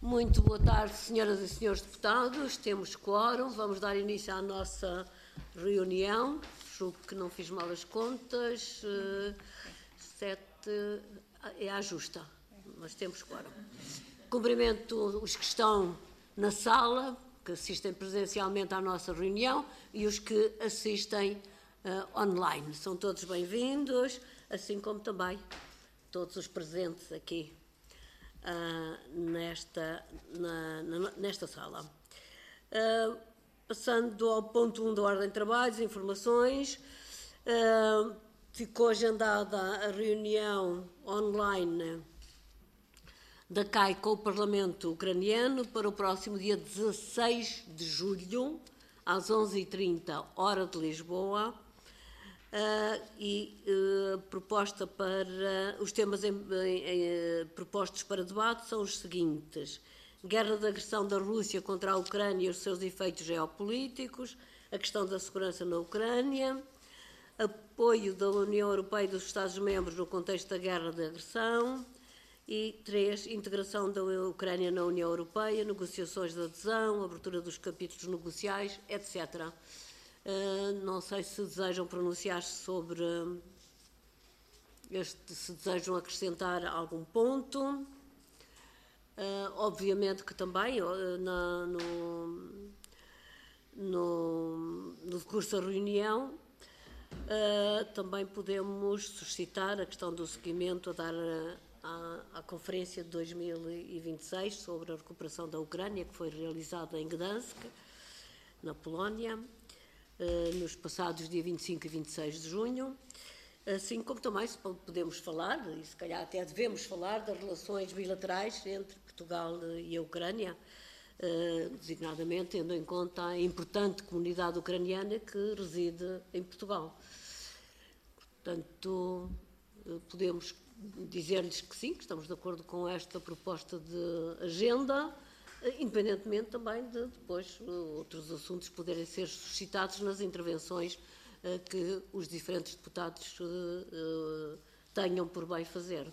Muito boa tarde, senhoras e senhores deputados. Temos quórum. Vamos dar início à nossa reunião. Julgo que não fiz mal as contas. 7 é a justa, mas temos quórum. Cumprimento os que estão na sala, que assistem presencialmente à nossa reunião, e os que assistem online. São todos bem-vindos, assim como também todos os presentes aqui nesta sala. Passando ao ponto 1 da ordem de trabalhos, informações, ficou agendada a reunião online da CAI com o Parlamento ucraniano para o próximo dia 16 de julho, às 11h30, hora de Lisboa. Proposta para os temas propostos para debate são os seguintes: guerra de agressão da Rússia contra a Ucrânia e os seus efeitos geopolíticos, a questão da segurança na Ucrânia, apoio da União Europeia e dos Estados-membros no contexto da guerra de agressão, e 3, integração da Ucrânia na União Europeia, negociações de adesão, abertura dos capítulos negociais, etc. Não sei se desejam pronunciar-se sobre se desejam acrescentar algum ponto. Obviamente que também no decurso da reunião também podemos suscitar a questão do seguimento a dar à Conferência de 2026 sobre a recuperação da Ucrânia, que foi realizada em Gdansk, na Polónia, nos passados dia 25 e 26 de junho, assim como também podemos falar, e se calhar até devemos falar, das relações bilaterais entre Portugal e a Ucrânia, designadamente tendo em conta a importante comunidade ucraniana que reside em Portugal. Portanto, podemos dizer-lhes que sim, que estamos de acordo com esta proposta de agenda, independentemente também de depois outros assuntos poderem ser suscitados nas intervenções que os diferentes deputados tenham por bem fazer.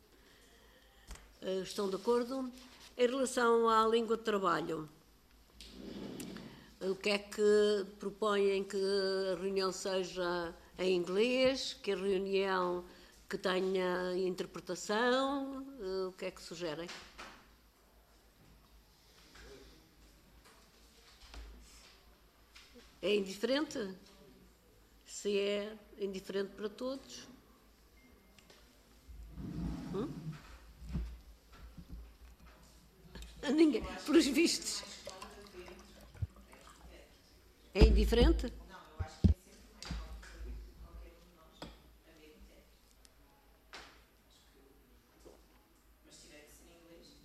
Estão de acordo? Em relação à língua de trabalho, o que é que propõem? Que a reunião seja em inglês, que a reunião que tenha interpretação, o que é que sugerem? É indiferente? Se é indiferente para todos? Ninguém, pelos vistos. É indiferente? Não, eu acho que é sempre qualquer um de nós a ver inteiro. Mas se tiver que ser em inglês.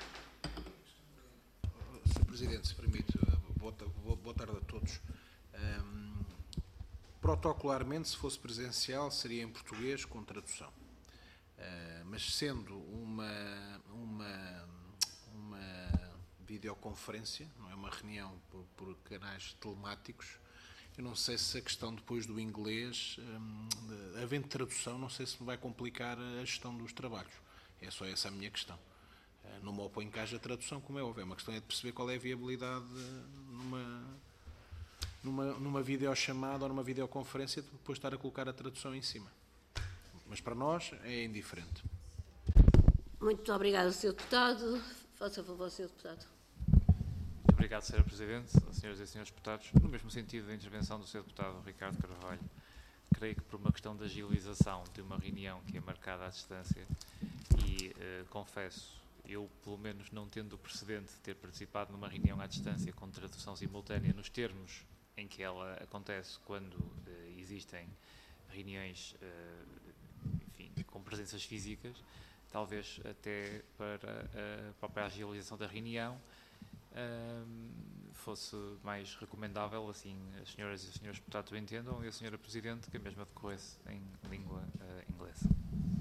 Sr. Presidente, se permite, boa tarde a todos. Protocolarmente, se fosse presencial, seria em português com tradução. Mas sendo uma videoconferência, não é uma reunião por canais telemáticos, eu não sei se a questão depois do inglês, havendo tradução, não sei se me vai complicar a gestão dos trabalhos. É só essa a minha questão. Não me oponho que haja tradução, como é óbvio. Uma questão é de perceber qual é a viabilidade numa videochamada ou numa videoconferência de depois estar a colocar a tradução em cima. Mas para nós é indiferente. Muito obrigada, Sr. Deputado. Faça favor, Sr. Deputado. Muito obrigado, Sra. Presidente, Senhoras e Senhores Deputados. No mesmo sentido da intervenção do Sr. Deputado Ricardo Carvalho, creio que por uma questão de agilização de uma reunião que é marcada à distância e, confesso, eu, pelo menos não tendo o precedente de ter participado numa reunião à distância com tradução simultânea nos termos em que ela acontece quando existem reuniões, enfim, com presenças físicas, talvez até para a própria agilização da reunião fosse mais recomendável, assim as senhoras e os senhores deputados entendam, e a senhora Presidente, que a mesma decorresse em língua inglesa.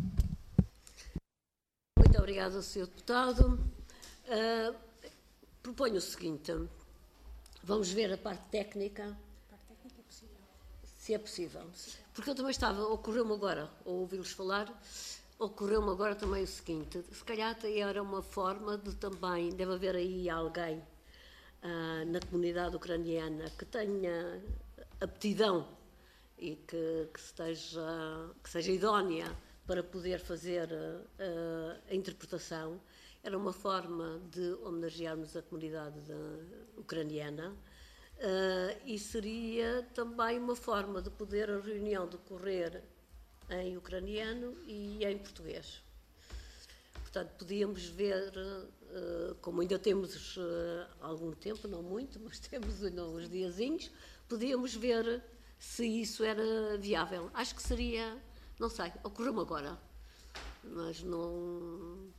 Muito obrigada, Sr. Deputado. Proponho o seguinte: vamos ver a parte técnica. A parte técnica é possível. Se é possível. Porque eu também ocorreu-me agora, ao ouvi-los falar, ocorreu-me agora também o seguinte, se calhar era uma forma de também, deve haver aí alguém na comunidade ucraniana que tenha aptidão e que seja idónea para poder fazer a interpretação. Era uma forma de homenagearmos a comunidade ucraniana e seria também uma forma de poder a reunião decorrer em ucraniano e em português. Portanto, podíamos ver, como ainda temos algum tempo, não muito, mas temos ainda uns diazinhos, podíamos ver se isso era viável. Acho que seria, não sei, ocorreu-me agora, mas não...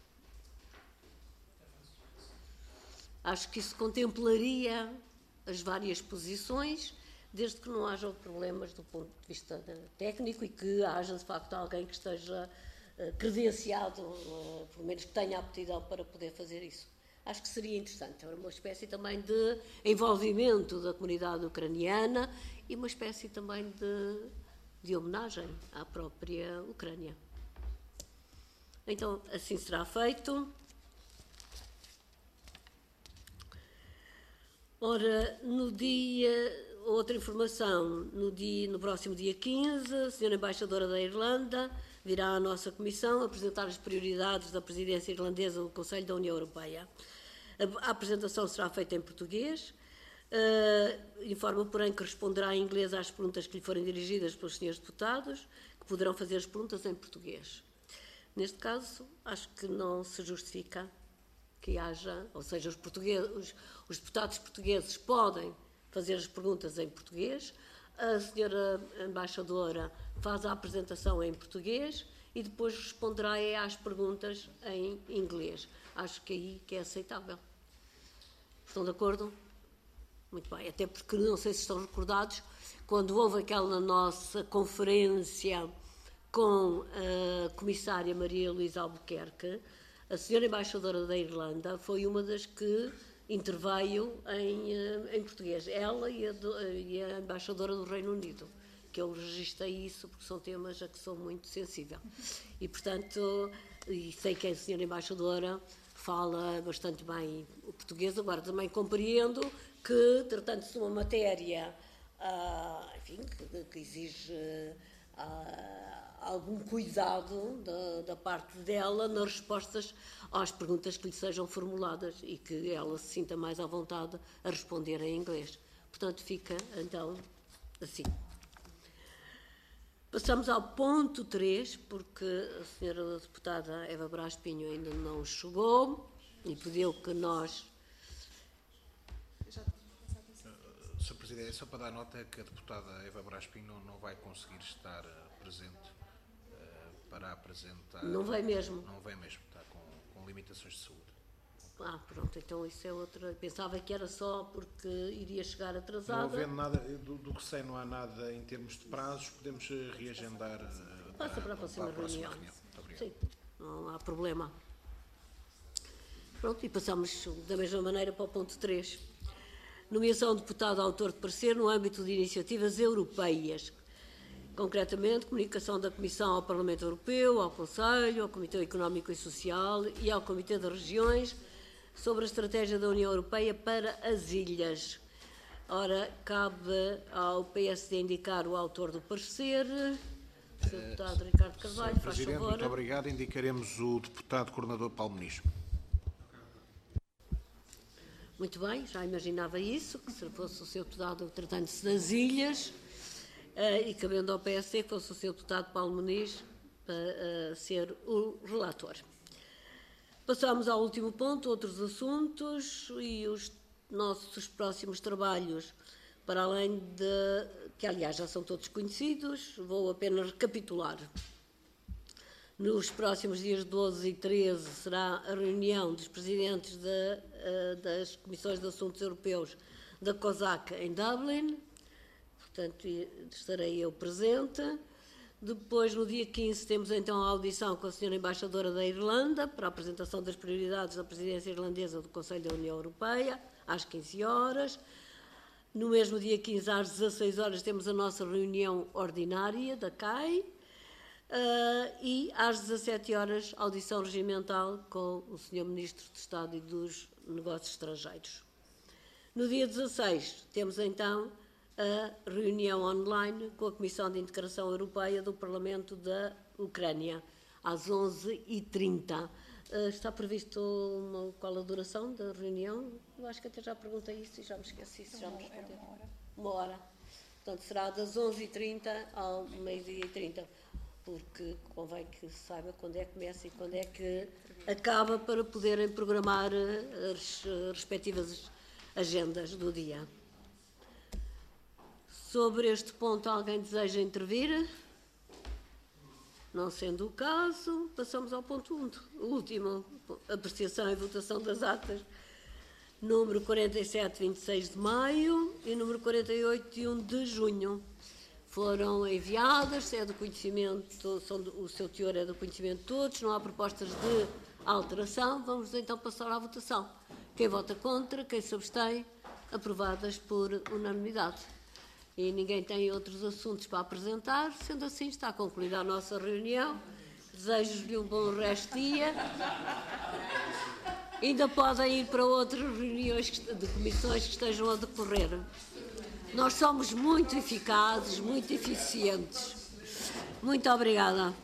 Acho que isso contemplaria as várias posições, desde que não haja problemas do ponto de vista técnico e que haja, de facto, alguém que esteja credenciado, pelo menos que tenha aptidão para poder fazer isso. Acho que seria interessante. Era uma espécie também de envolvimento da comunidade ucraniana e uma espécie também de homenagem à própria Ucrânia. Então, assim será feito. Ora, outra informação, no próximo dia 15, a Sra. Embaixadora da Irlanda virá à nossa Comissão apresentar as prioridades da presidência irlandesa do Conselho da União Europeia. A apresentação será feita em português, informa, porém, que responderá em inglês às perguntas que lhe forem dirigidas pelos senhores deputados, que poderão fazer as perguntas em português. Neste caso, acho que não se justifica que haja, ou seja, os deputados portugueses podem fazer as perguntas em português, a senhora embaixadora faz a apresentação em português e depois responderá às perguntas em inglês. Acho que aí que é aceitável. Estão de acordo? Muito bem, até porque não sei se estão recordados, quando houve aquela nossa conferência com a comissária Maria Luísa Albuquerque, a senhora embaixadora da Irlanda foi uma das que interveio em português, ela e a embaixadora do Reino Unido, que eu registrei isso porque são temas a que sou muito sensível. E, portanto, sei que a senhora embaixadora fala bastante bem o português, agora também compreendo que, tratando-se de uma matéria, enfim, que exige algum cuidado da parte dela nas respostas às perguntas que lhe sejam formuladas e que ela se sinta mais à vontade a responder em inglês. Portanto, fica, então, assim. Passamos ao ponto 3, porque a senhora deputada Eva Brás Pinho ainda não chegou e pediu que nós... Sr. Presidente, só para dar nota que a deputada Eva Brás Pinho não vai conseguir estar presente para apresentar... Não vai mesmo? Não vai mesmo, está com limitações de saúde. Pronto, então isso é outra... Pensava que era só porque iria chegar atrasada. Não havendo nada, do que sei, não há nada em termos de prazos, podemos reagendar Passa para a próxima reunião. Muito obrigado. Sim, não há problema. Pronto, e passamos da mesma maneira para o ponto 3. Nomeação de deputado autor de parecer no âmbito de iniciativas europeias. Concretamente, comunicação da Comissão ao Parlamento Europeu, ao Conselho, ao Comitê Económico e Social e ao Comitê das Regiões sobre a estratégia da União Europeia para as ilhas. Ora, cabe ao PSD indicar o autor do parecer. O Sr. Deputado Ricardo Carvalho, faz Presidente, favor. muito obrigado. Indicaremos o deputado coordenador Paulo Muniz. Muito bem, já imaginava isso, que se fosse o Sr. Deputado tratando-se das ilhas e cabendo ao PSD que fosse o Sr. Deputado Paulo Muniz para ser o relator. Passamos ao último ponto, outros assuntos e os nossos próximos trabalhos, para além de, que aliás já são todos conhecidos, vou apenas recapitular. Nos próximos dias 12 e 13 será a reunião dos presidentes das Comissões de Assuntos Europeus da COSAC em Dublin, portanto estarei eu presente. Depois, no dia 15, temos então a audição com a senhora embaixadora da Irlanda para a apresentação das prioridades da presidência irlandesa do Conselho da União Europeia, às 15 horas. No mesmo dia 15, às 16 horas, temos a nossa reunião ordinária da CAI. E às 17 horas, audição regimental com o Sr. Ministro de Estado e dos Negócios Estrangeiros. No dia 16, temos então a reunião online com a Comissão de Integração Europeia do Parlamento da Ucrânia, às 11h30. Está previsto qual a duração da reunião? Eu acho que até já perguntei isso e já me esqueci. Se já me respondeu. Uma hora. Portanto, será das 11h30 ao meio-dia e 30, porque convém que se saiba quando é que começa e quando é que acaba para poderem programar as respectivas agendas do dia. Sobre este ponto, alguém deseja intervir? Não sendo o caso, passamos ao ponto 1, o último, apreciação e votação das atas, número 47, 26 de maio e número 48, de 1 de junho. Foram enviadas, é do conhecimento, o seu teor é do conhecimento de todos, não há propostas de alteração. Vamos então passar à votação. Quem vota contra, quem se abstém, aprovadas por unanimidade. E ninguém tem outros assuntos para apresentar, sendo assim está concluída a nossa reunião. Desejo-lhe um bom resto de dia. Ainda podem ir para outras reuniões de comissões que estejam a decorrer. Nós somos muito eficazes, muito eficientes. Muito obrigada.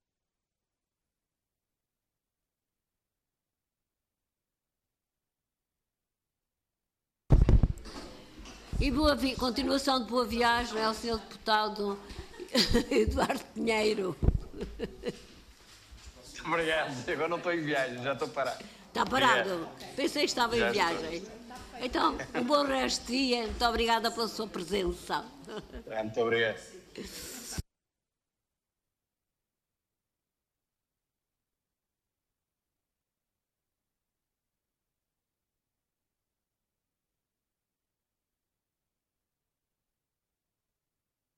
E continuação de boa viagem ao Sr. Deputado Eduardo Pinheiro. Obrigado. Agora não estou em viagem, já estou parado. Está parado? Pensei que estava em viagem. Então, um bom resto de dia. Muito obrigada pela sua presença. Muito obrigado.